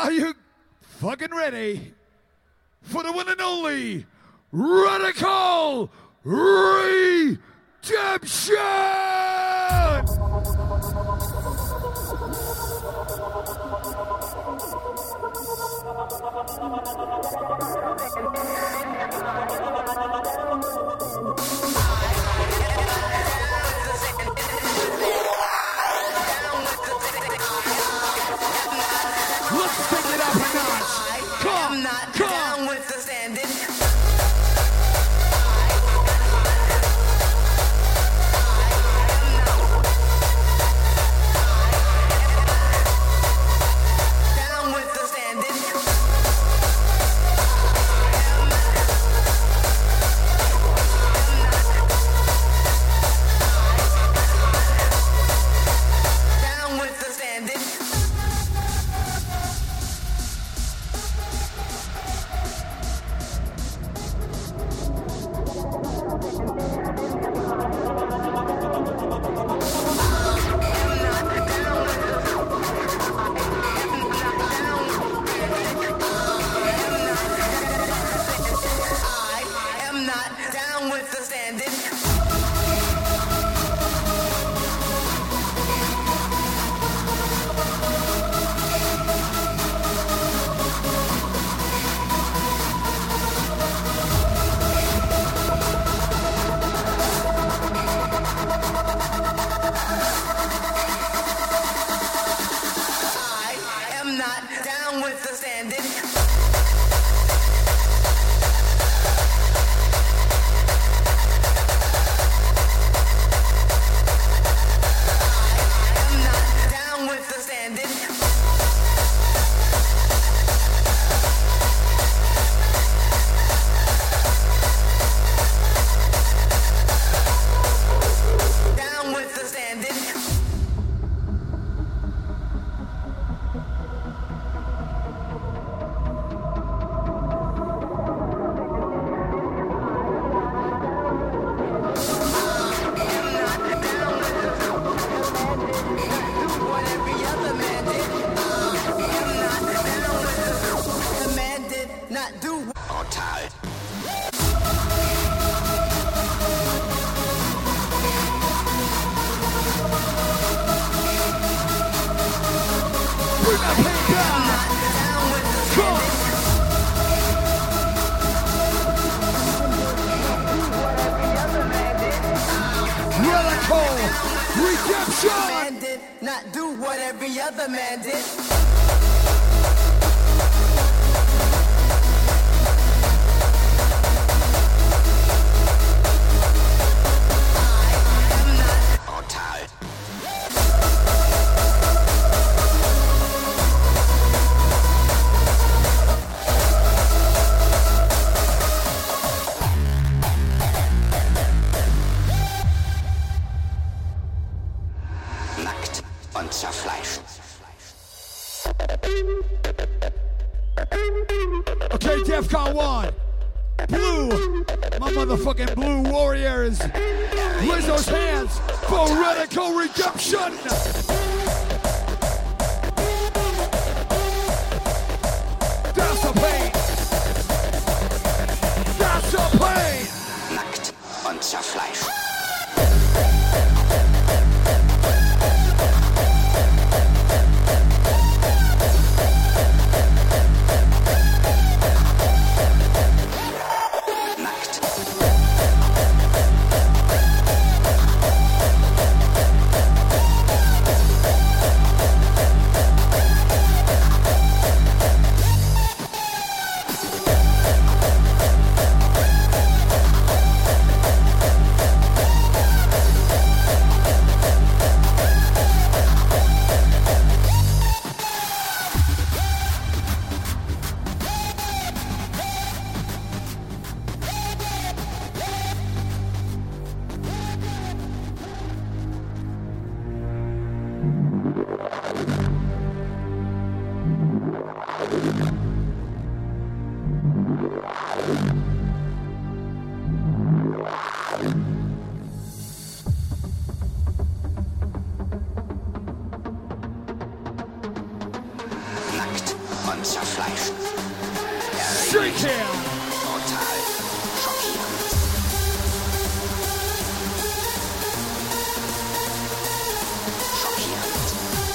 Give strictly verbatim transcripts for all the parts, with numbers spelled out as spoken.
Are you fucking ready for the one and only Radical Redemption? Let's take it up a notch. Come, I'm not come. down with the standing. Down with the standing. Down with the standing. I am not down with the standing. I am not down with the standing. I am not down with the standing. Down with the standing. What every other man did. I'm not down with the man did not do. Or tired. Bring that pain down. Down with the Come. Radical Redemption. man did not do what every other man did. I am not Or tired. Nackt und zerfleischt. Okay, DEFCON one. Blue. My motherfucking blue warriors. Raise those hands for Radical Redemption. That's the pain. That's the pain. Nackt und zerfleischt. Nackt. und zerfleischen. Shake here. Brutal, schockierend. Schockierend.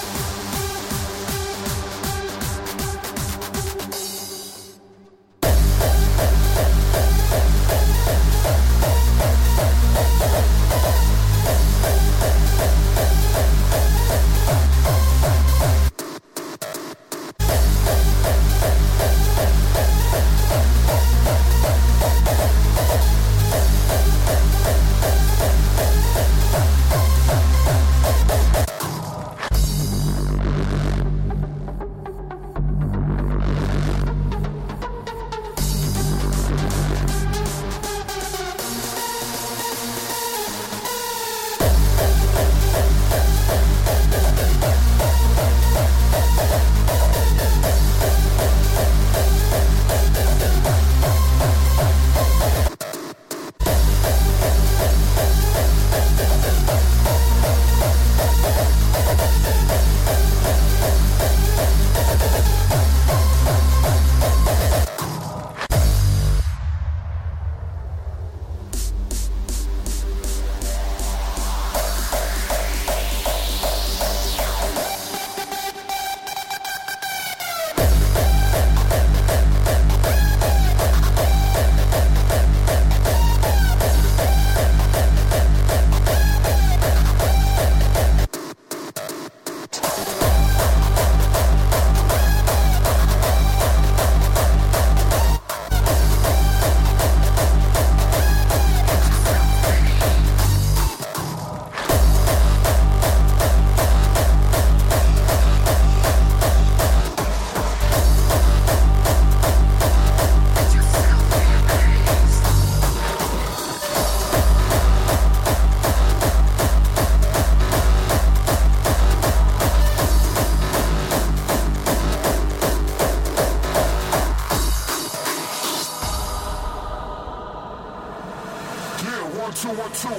two one two.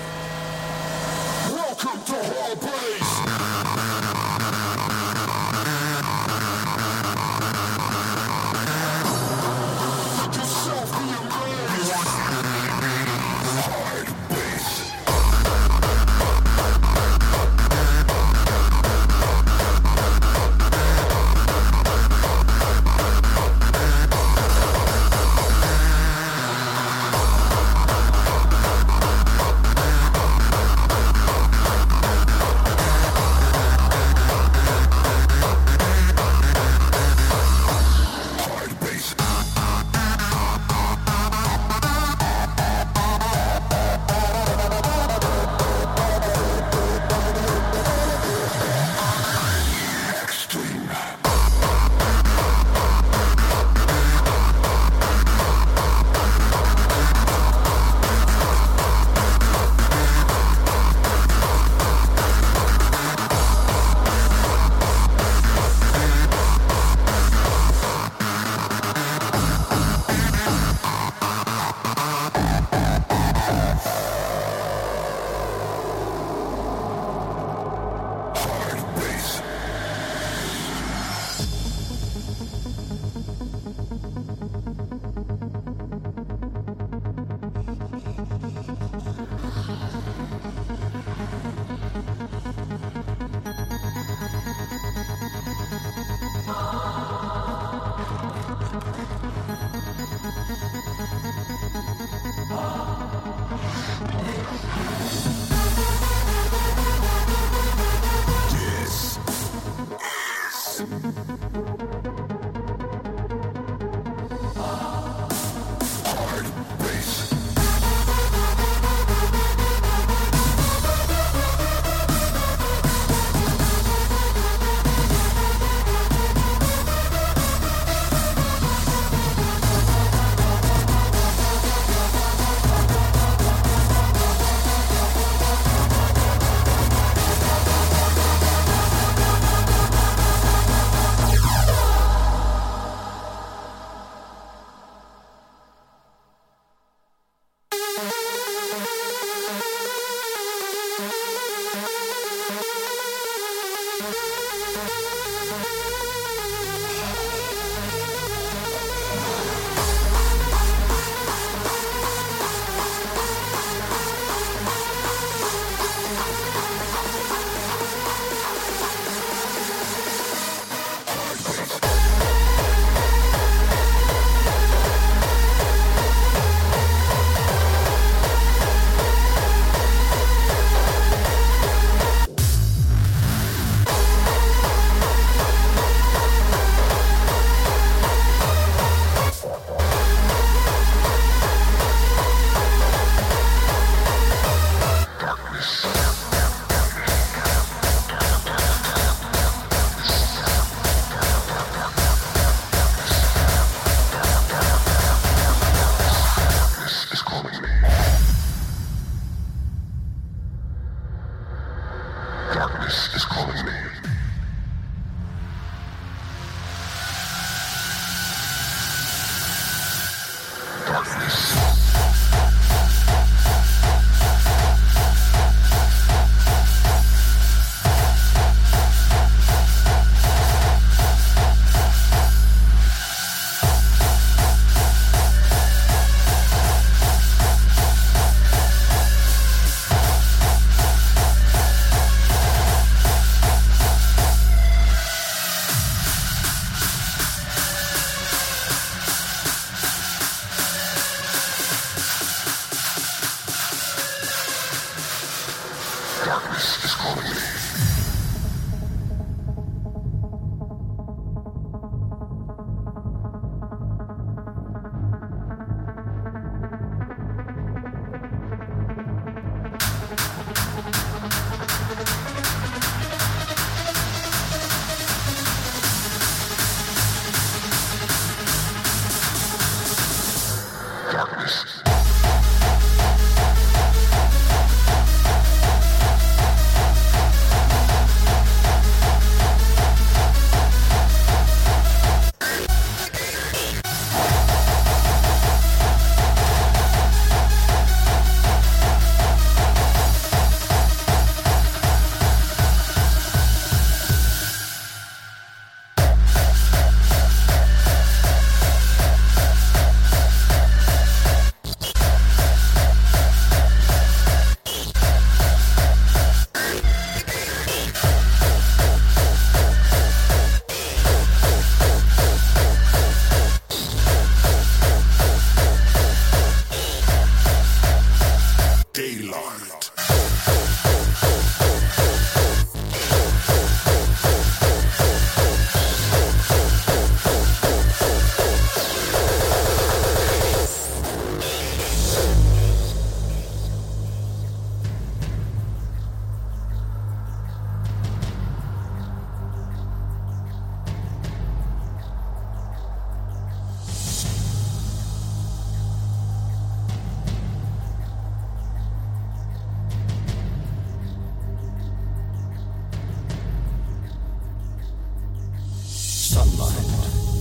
Welcome to Hall Blaze. Yourself be amazed. Hard bass.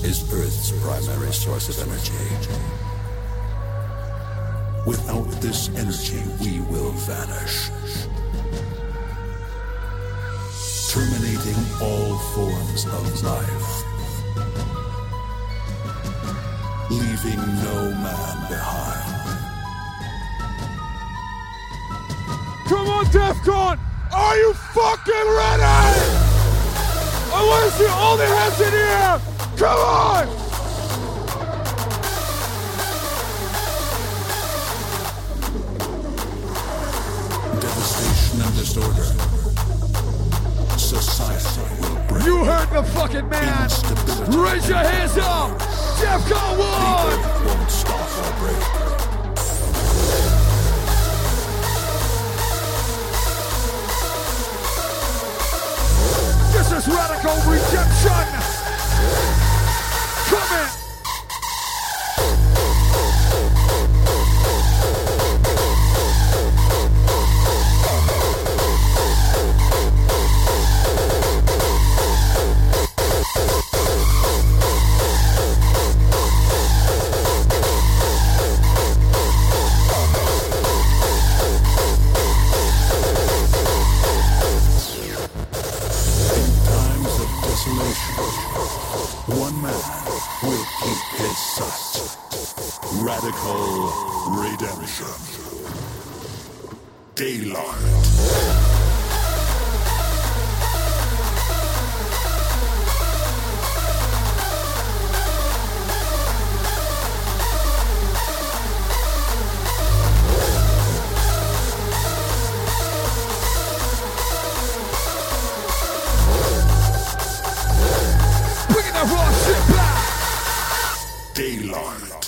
is Earth's primary source of energy. Without this energy, we will vanish, terminating all forms of life, leaving no man behind. Come on, Defcon! Are you fucking ready? I want to see all the hands in here! Come on! Devastation and disorder. Society will bring. You heard the fucking man! Instability. Raise your hands up! Defcon one! The earth won't stop or break. This is Radical Redemption! Come in! One man will keep his sight. Radical Redemption. Daylight. Daylight.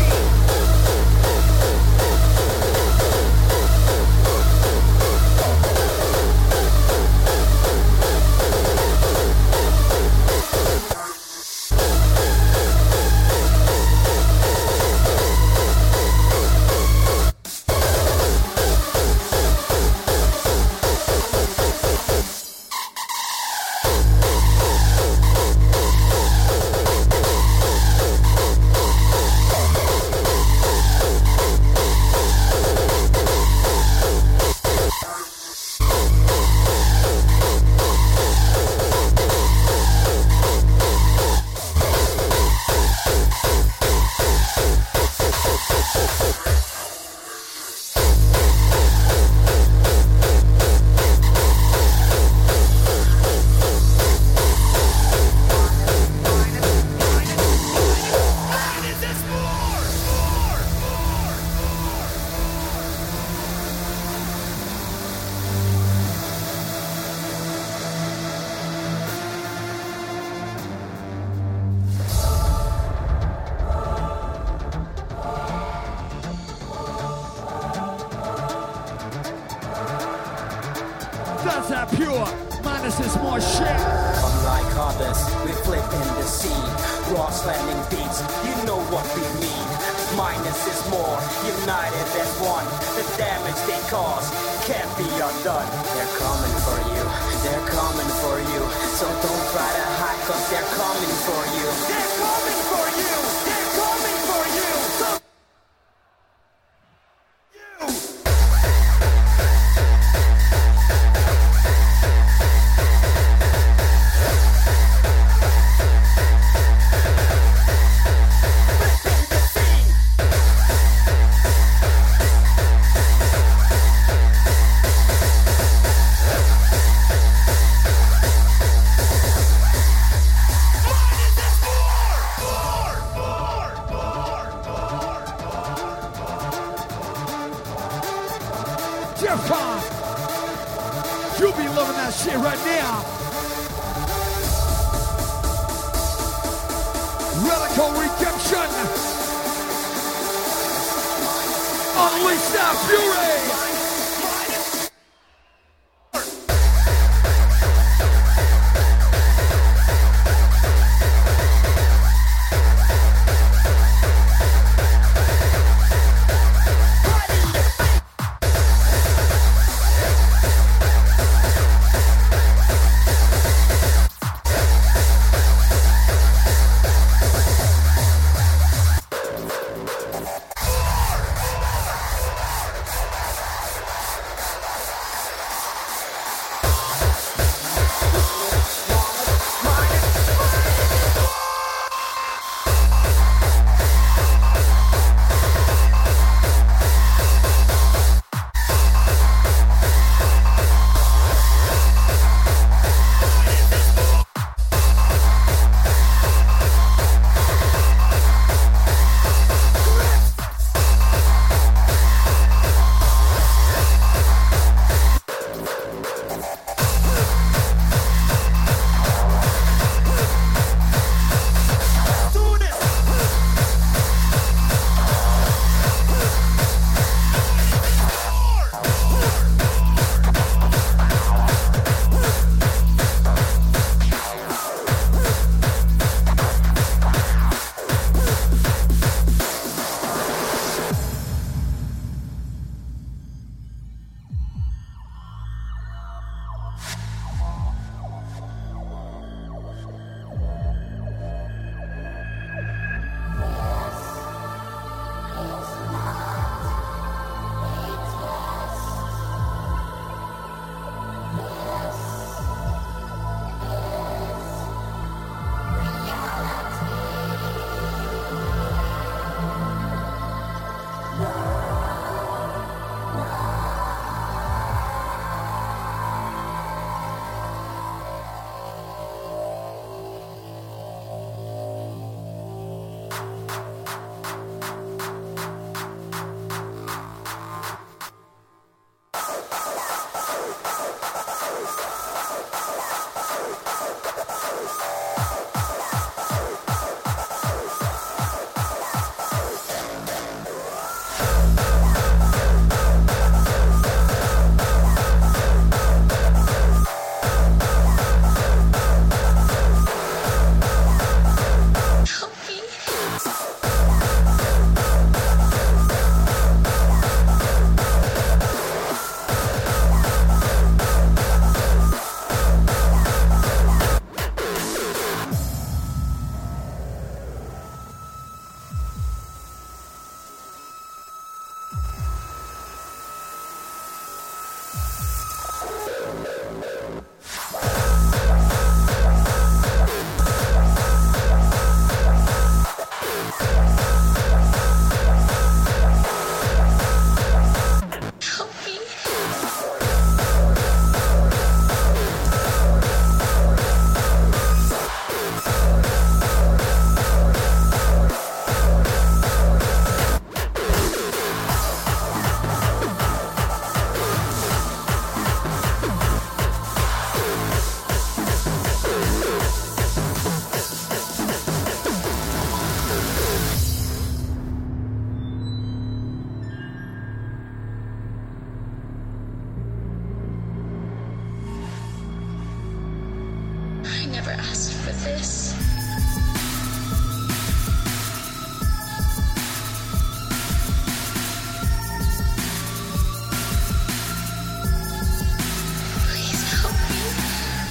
That's that pure. Minus is more shit. Unlike others, we flip in the scene. Raw slamming beats, you know what we mean. Minus is more, united as one. The damage they cause can't be undone. They're coming for you, they're coming for you. So don't try to hide, cause they're coming for you. They're coming for you, they're coming for you. So Defcon! You'll be loving that shit right now! Radical Redemption! Unleash that fury! never asked for this. Please help me.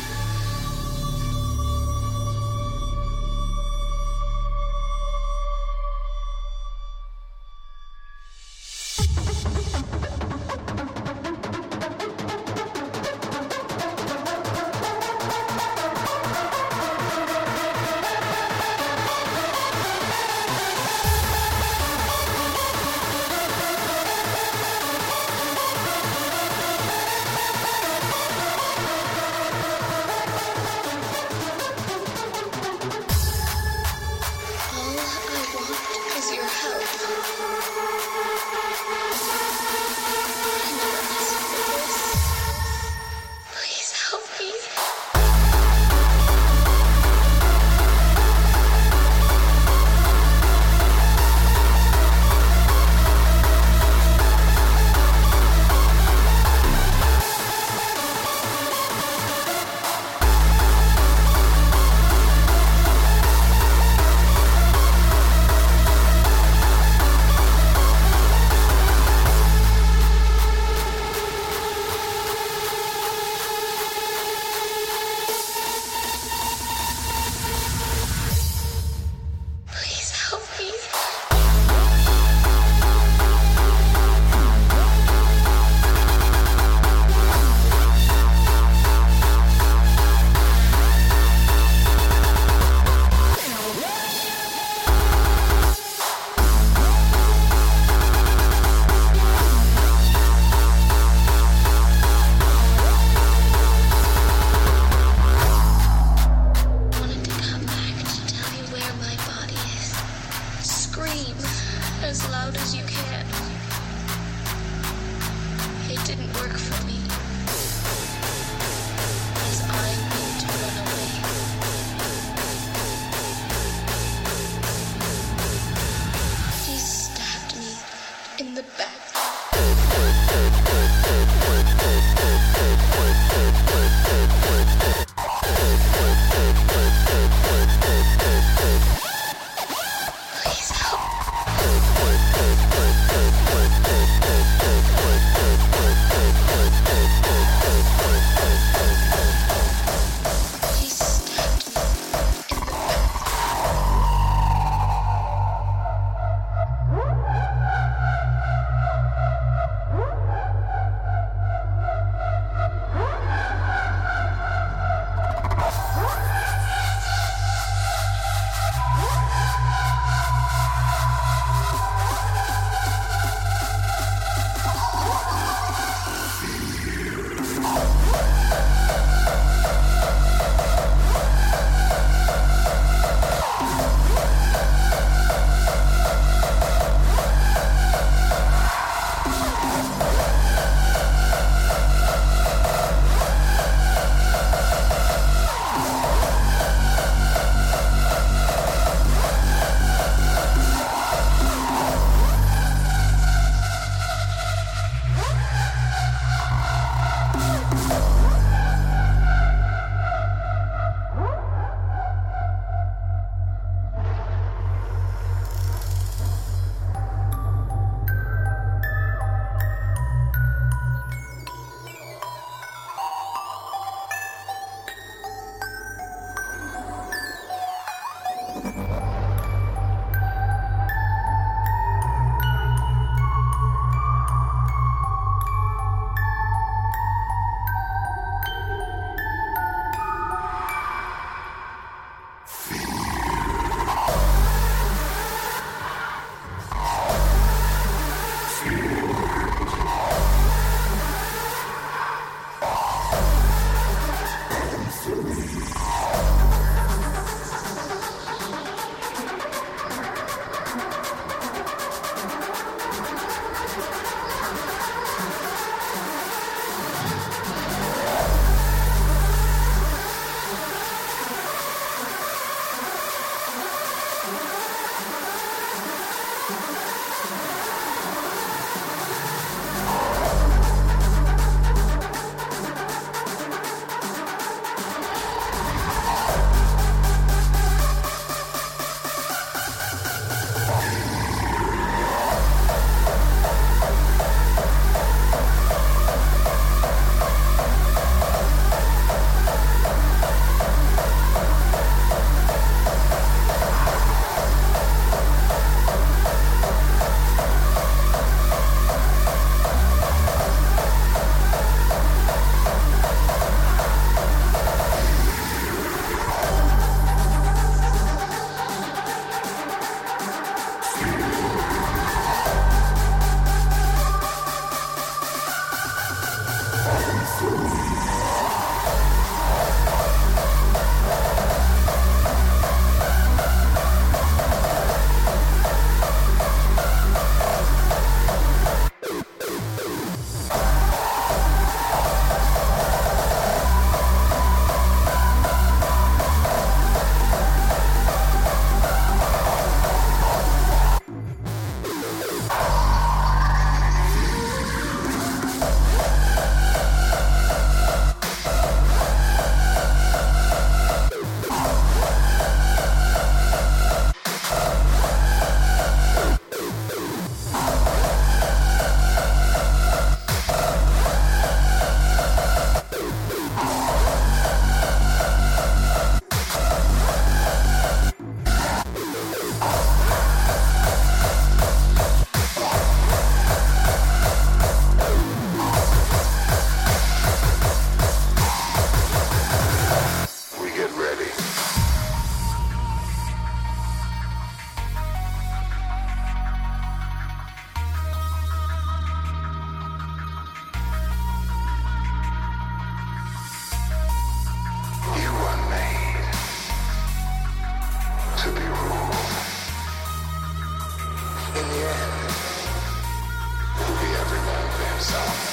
As loud as you can. It didn't work for me. As I need to run away. He stabbed me in the back. Please help. In the end, it'll be every man for himself.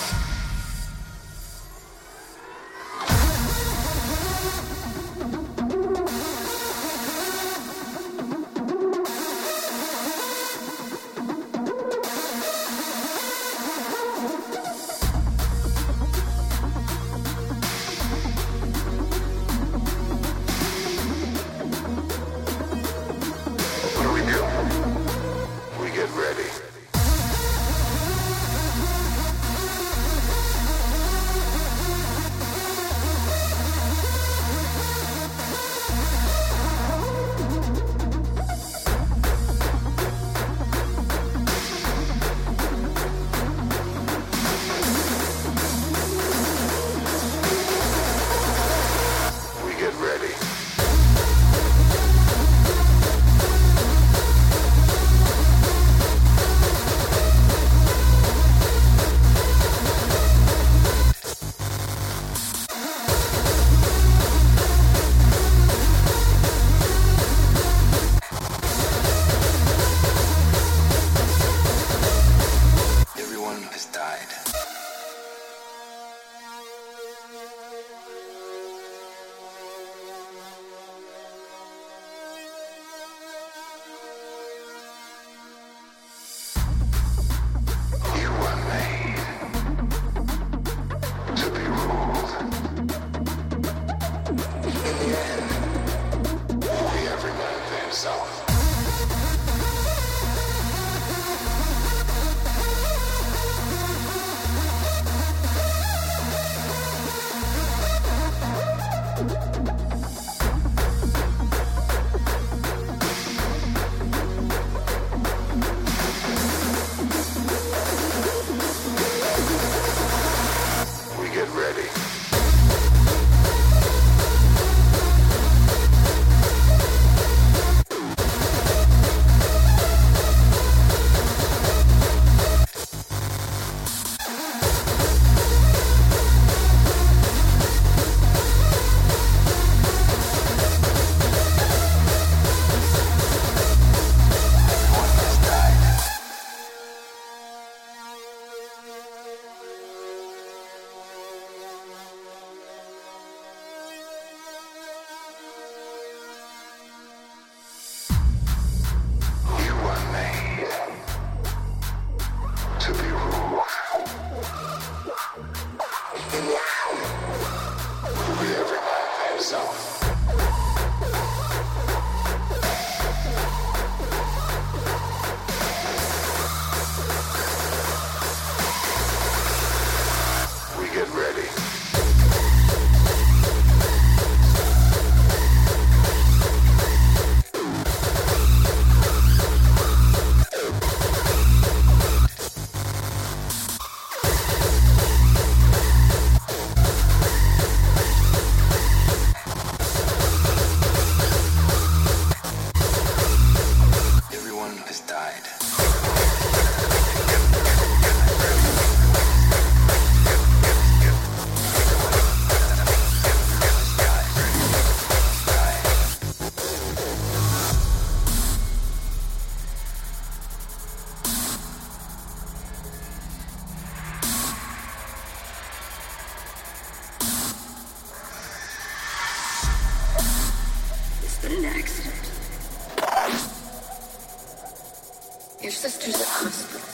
Your sister's at the hospital.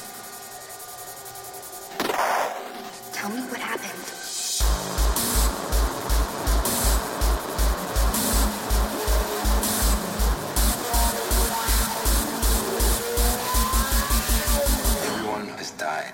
Tell me what happened. Everyone has died.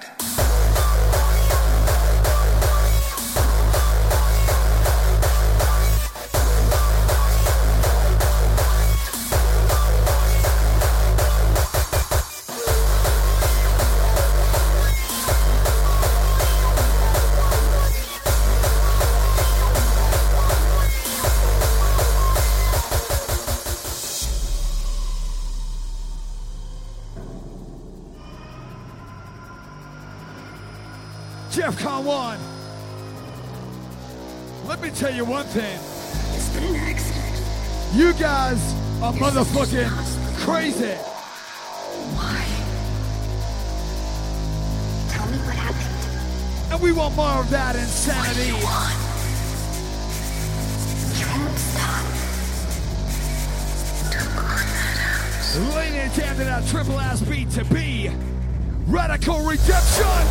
DEFCON one. Let me tell you one thing. It's been an accident. You guys are motherfucking crazy. Why? And we want more of that insanity. Laying it down to that triple ass beat to be Radical Redemption.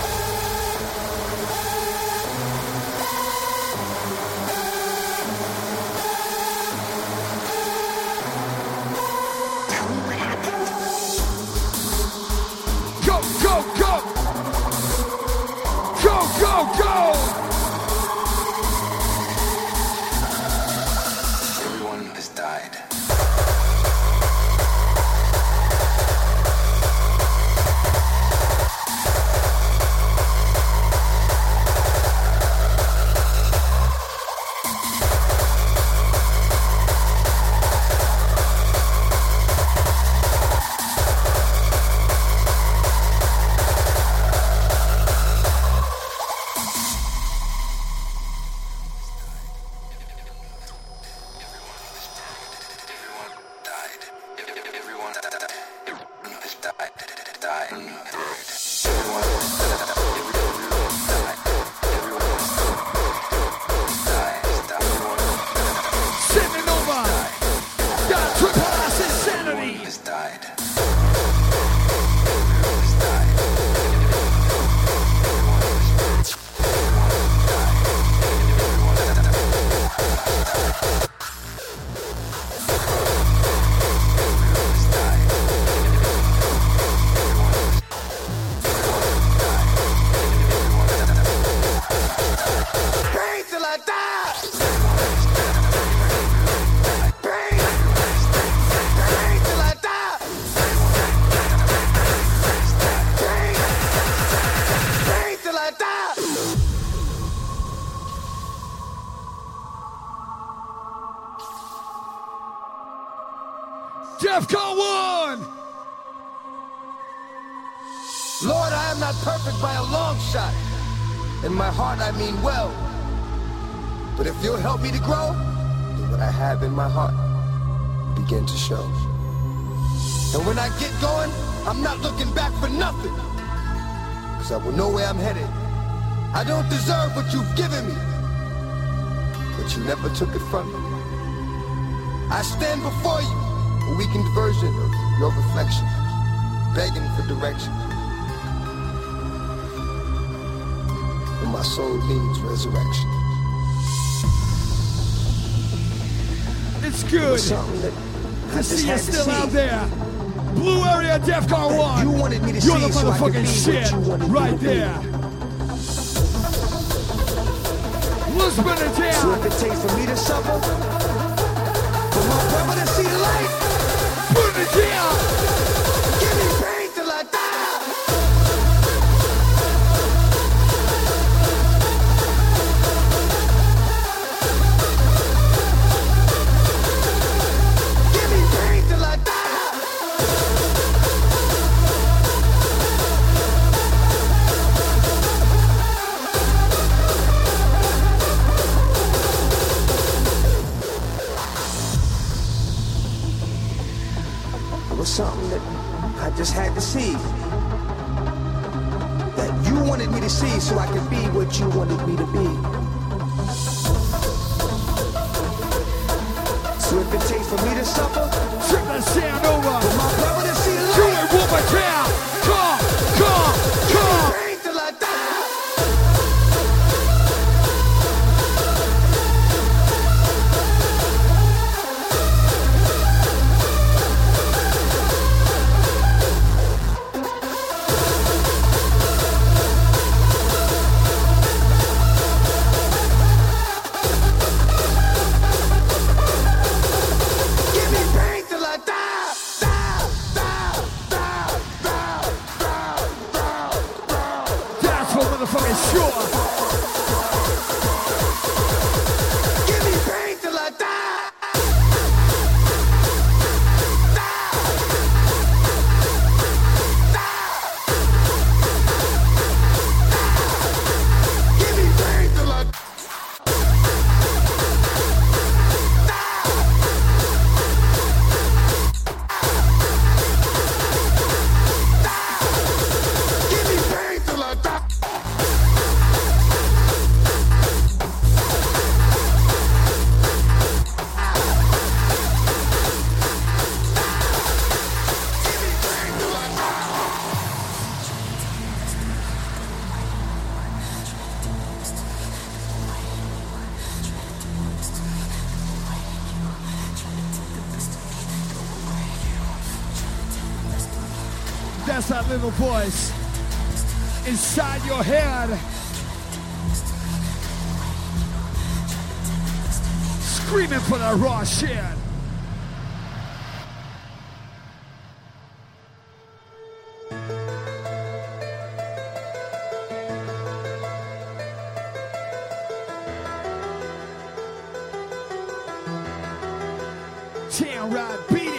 Go, go, go! Go, go, go! Everyone has died. DEFCON one! Lord, I am not perfect by a long shot. In my heart, I mean well. But if you'll help me to grow, then what I have in my heart begin to show. And when I get going, I'm not looking back for nothing. Cause I will know where I'm headed. I don't deserve what you've given me, but you never took it from me. I stand before you, a weakened version of your reflection, begging for direction. And my soul needs resurrection. It's good to see you still out there. Blue area DEFCON one. You wanted me to You're see the so I could be motherfucking what shit you wanted me right to be. there. Let's burn it down. So if it takes for me to suffer, for my brother to see the light, Burn it down. give me pain till I die. Give me pain till I die. It was something that I just had to see. That you wanted me to see so I could be what you wanted me to be. So if it takes for me to suffer, Turn that sound over. for my brother to see the Do light, it one more time. Come, come, come. pain till I die. Give me pain till I die. Die, die, die, die, die, die, die. That's for motherfucking sure. Give me pain till I die. Give me pain till I Give me pain till I die. That's that little voice inside your head, screaming for that raw shit. Damn right, beat it.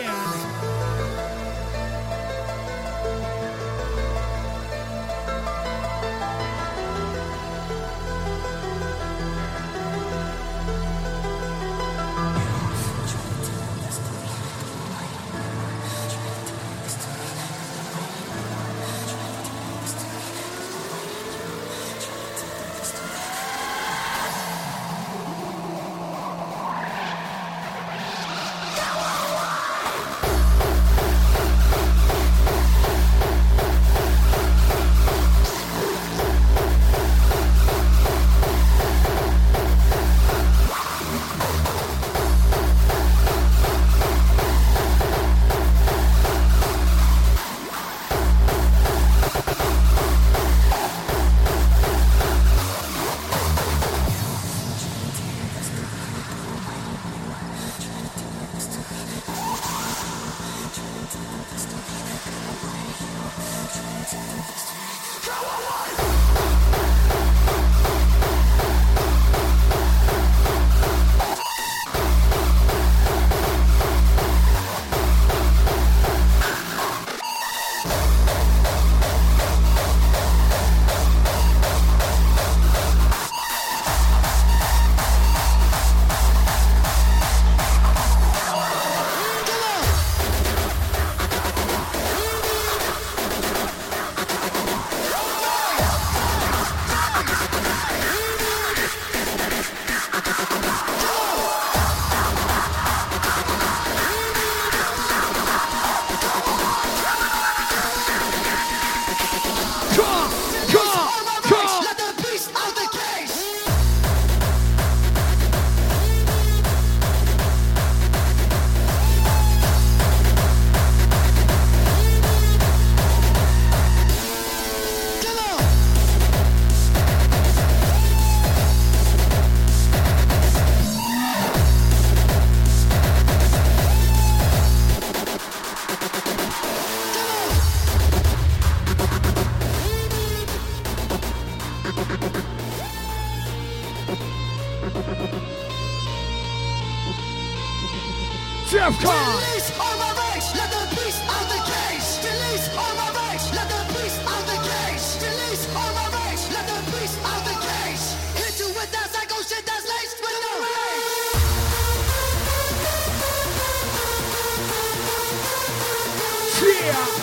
DEFCON! Release all my rage, let the beast out the cage. Release all my rage, let the beast out the cage. Release all my rage, let the beast out the cage. Hit you with that psycho shit that's laced with no rage. Yeah!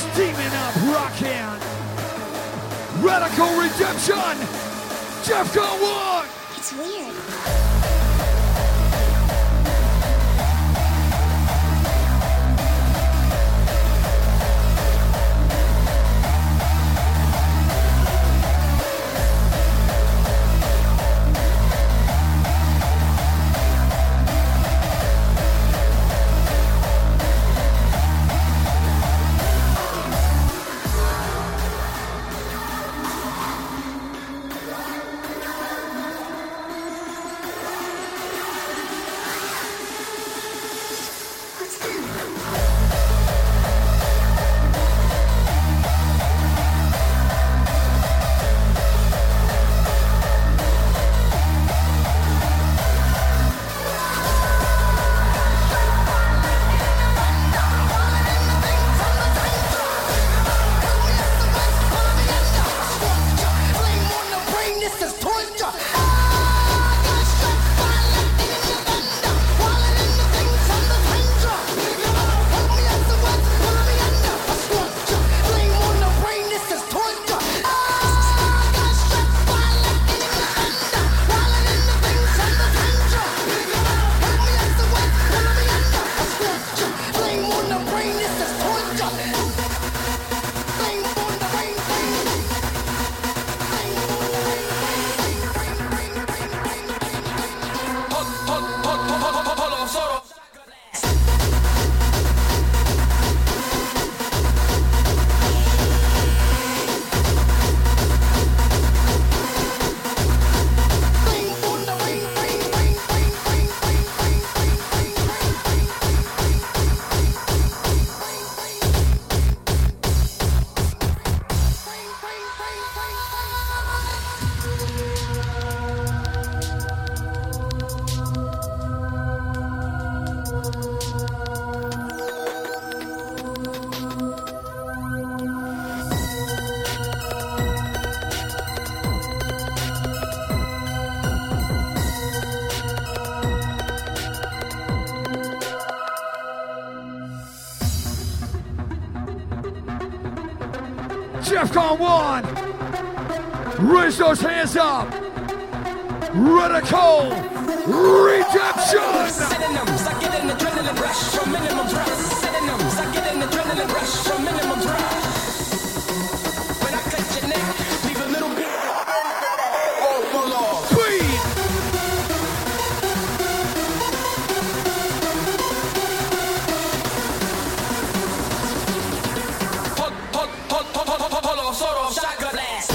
Steaming up, rocking. Radical Redemption. Defcon one. It's weird. Defcon one. Raise those hands up. Radical Redemption. Synonyms, I get an adrenaline rush from minimum thrust. Synonyms, I get an adrenaline rush from minimum thrust. When I cut your neck, leave a little bit. Oh, my Lord. Bleed. Hold, hold, hold, hold, hold, hold, hold on, sort of shotgun blast.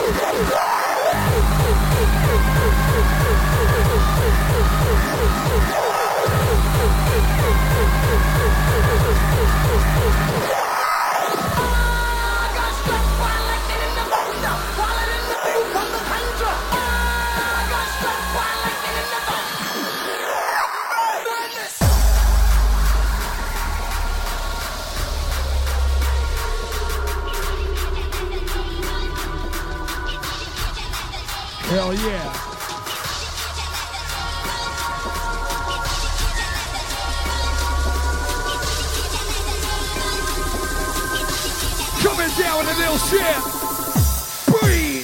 Hell yeah. Coming down with a little shit. Breathe.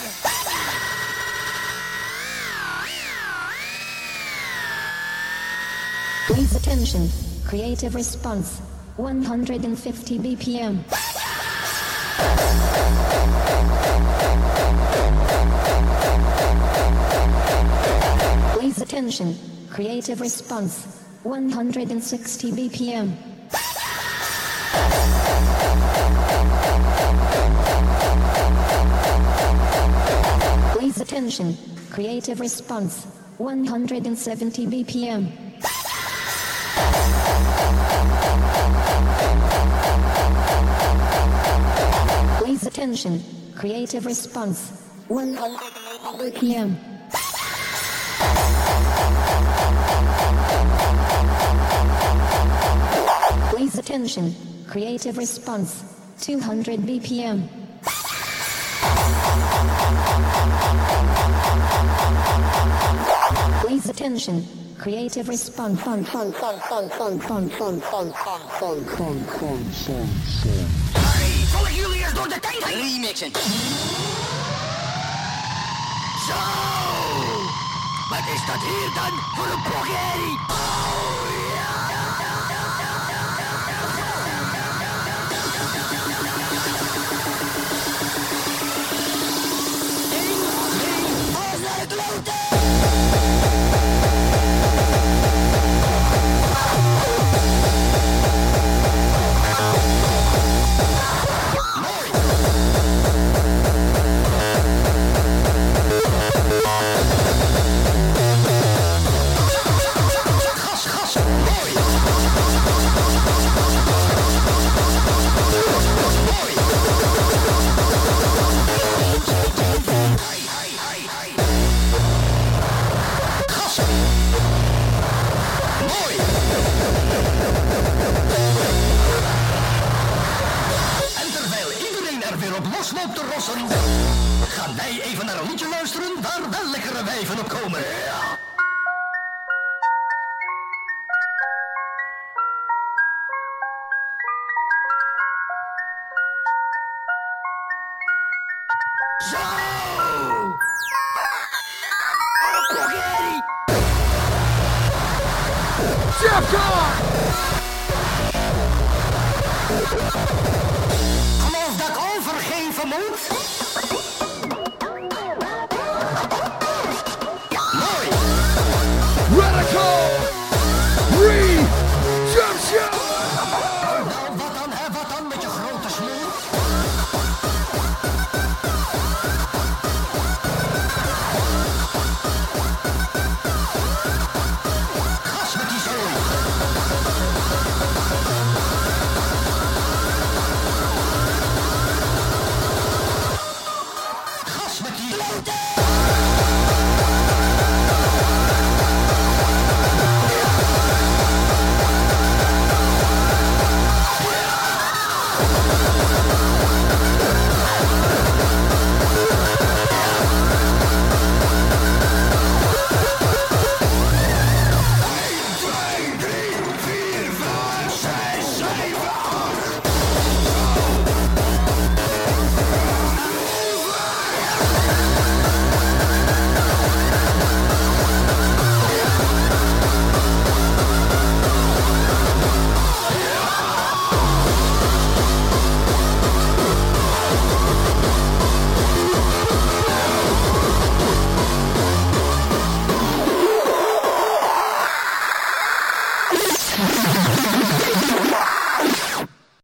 Please attention. Creative response. one hundred fifty B P M. Please attention. Creative response. one hundred sixty B P M. Please attention. Creative response. one hundred seventy B P M. Please attention. Creative response. one hundred eighty B P M. Please attention. Creative response. two hundred B P M. Please attention. Creative response. Fun, fun, fun, fun, fun, fun, fun, fun, fun, fun, fun, fun, fun, fun. Hey, volg jullie eens door de tijd heen. Remixen. Zo! Wat is dat hier dan voor een proggerie? Oh ja! Eén, twee, alles naar het kloten! Losloopt te rossen. Gaan wij even naar een liedje luisteren waar wel lekkere wijven op komen. Ja. Zo! Proggerie! Defcon! Geloof dat ik overgeven moet? Radical! Read!